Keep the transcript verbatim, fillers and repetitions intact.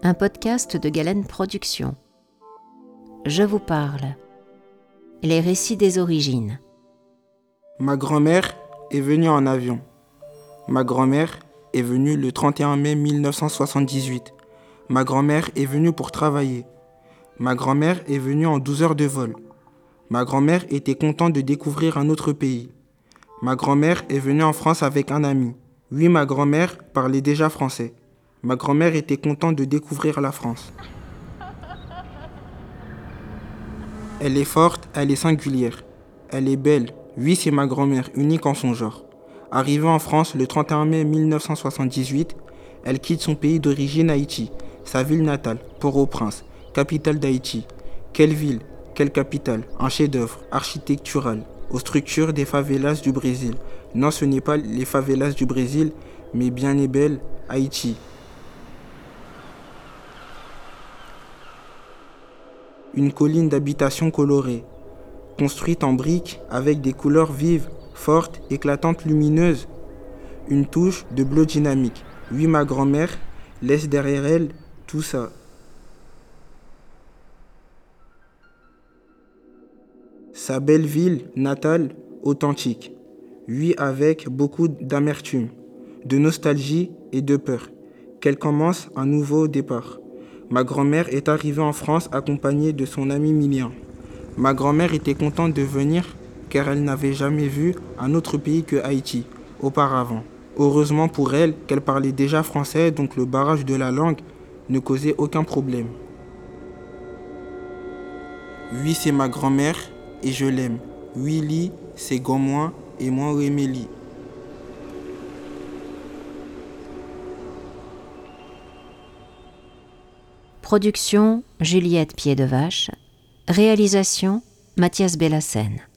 un podcast de Galen Productions. Je vous parle. Les récits des origines. Ma grand-mère est venue en avion. Ma grand-mère est venue le trente et un mai mille neuf cent soixante-dix-huit. Ma grand-mère est venue pour travailler. Ma grand-mère est venue en douze heures de vol. Ma grand-mère était contente de découvrir un autre pays. Ma grand-mère est venue en France avec un ami. Oui, ma grand-mère parlait déjà français. Ma grand-mère était contente de découvrir la France. Elle est forte, elle est singulière. Elle est belle. Oui, c'est ma grand-mère, unique en son genre. Arrivée en France le trente et un mai mille neuf cent soixante-dix-huit, elle quitte son pays d'origine, Haïti, sa ville natale, Port-au-Prince, capitale d'Haïti. Quelle ville, quelle capitale, un chef-d'œuvre architectural, aux structures des favelas du Brésil. Non, ce n'est pas les favelas du Brésil, mais bien et belle, Haïti. Une colline d'habitation colorée, construite en briques avec des couleurs vives, fortes, éclatantes, lumineuses. Une touche de bleu dynamique. Oui, ma grand-mère laisse derrière elle tout ça. Sa belle ville natale, authentique. Oui, avec beaucoup d'amertume, de nostalgie et de peur. Qu'elle commence un nouveau départ. Ma grand-mère est arrivée en France accompagnée de son ami Milien. Ma grand-mère était contente de venir car elle n'avait jamais vu un autre pays que Haïti auparavant. Heureusement pour elle qu'elle parlait déjà français, donc le barrage de la langue ne causait aucun problème. Oui, c'est ma grand-mère et je l'aime. Oui, Li, c'est Gomoin et moi Rémélie. Production Juliette Pied-de-Vache. Réalisation Mathias Bellassène.